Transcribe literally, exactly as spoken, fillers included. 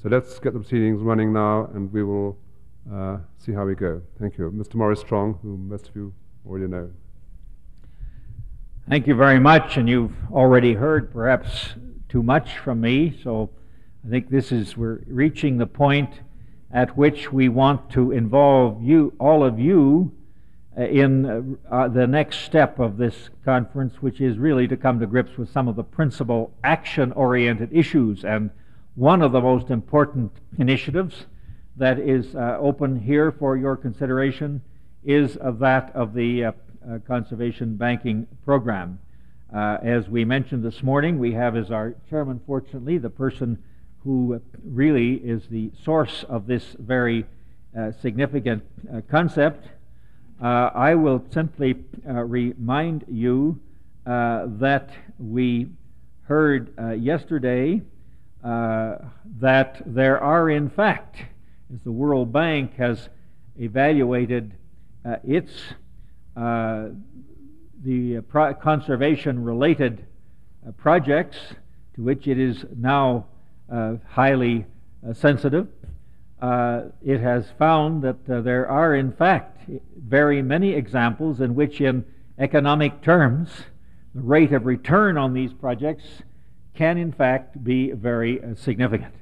So let's get the proceedings running now, and we will uh, see how we go. Thank you. Mister Maurice Strong, who most of you already know. Thank you very much, and you've already heard perhaps too much from me, so I think this is, we're reaching the point at which we want to involve you, all of you, uh, in uh, uh, the next step of this conference, which is really to come to grips with some of the principal action-oriented issues. And one of the most important initiatives that is uh, open here for your consideration is of that of the uh, uh, Conservation Banking Program. Uh, as we mentioned this morning, we have as our chairman, fortunately, the person who really is the source of this very uh, significant uh, concept. Uh, I will simply uh, remind you uh, that we heard uh, yesterday uh, that there are, in fact, as the World Bank has evaluated uh, its uh, the uh, pro conservation-related uh, projects, to which it is now uh, highly uh, sensitive, uh, it has found that uh, there are, in fact, very many examples in which, in economic terms, the rate of return on these projects can, in fact, be very uh, significant.